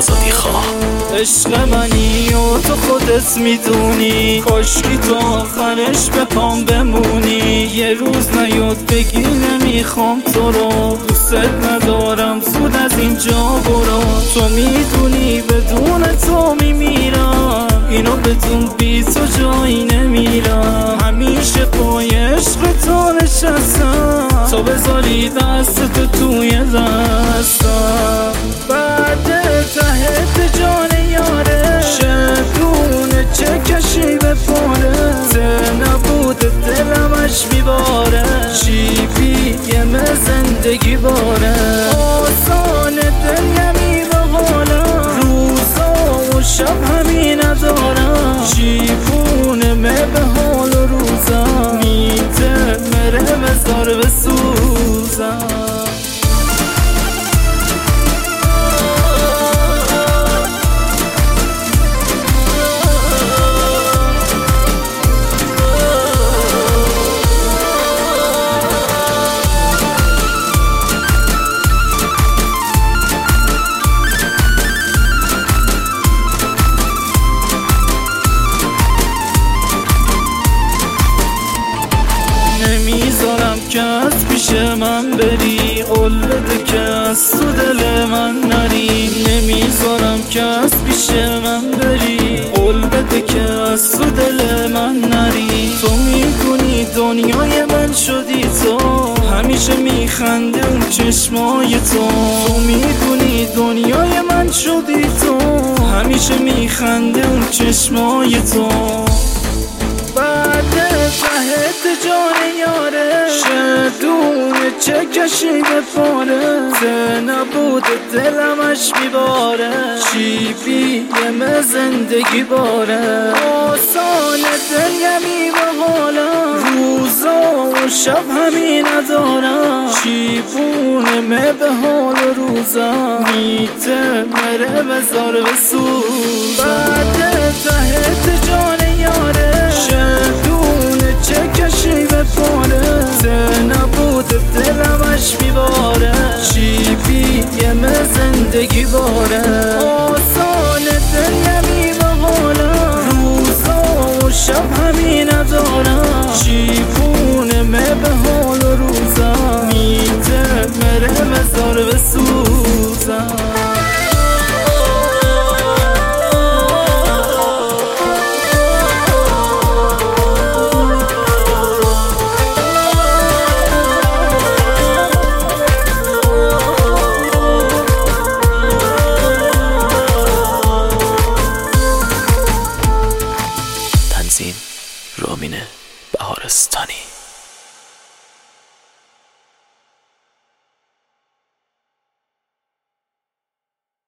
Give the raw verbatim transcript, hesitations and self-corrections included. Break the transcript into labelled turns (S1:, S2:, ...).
S1: آزادی خواه.
S2: عشق منی و تو خودت میدونی، کاشکی تو آخرش به پام بمونی. یه روز نیاد بگی نمیخوام تو رو، دوست ندارم، زود از اینجا برو. تو میدونی بدون تو میمیرم، اینو بدون بی تو جایی نمیرم. همیشه پای عشق تو نشستم، تو بذاری دست تو توی دستم. بعد ته جان یاره شدونه چه کشی به پاره، ته نبود دلمش میباره، چی بیم زندگی باره. آسان دل یمی به حالم، روزا و شب همین ندارم، چیپونه مه به حال و روزم، میته مره مزار بسوزم. نمیذارم که از پیش من بری، قول بده که از تو دل من نری. نمیذارم که از پیش من بری، قول بده که از تو دل من نری. تو میدونی دنیای من شدی تو، همیشه میخنده اون چشمای تو. تو میدونی دنیای من شدی تو، همیشه میخنده اون چشمای تو. بعد ته جان یاره شدونه چه کشی به پاره، ته نبود دلمش میباره، چی بیم زندگی باره. آسان دل یمی به حالم، روزا و شب همین ندارم، چی بونه مه به حال روزم، میته مره بزار بسوزم. بعد ته جان یاره شدونه چه کشی به پاره، ته نبود دلمش میباره، چی بیم زندگی باره. آسان دل یمی به حالم، روزا و شب همین ندارم، چی بونه مه به حال و روزم، میته مره مزار بسوزم.
S1: رامین بهارستانی.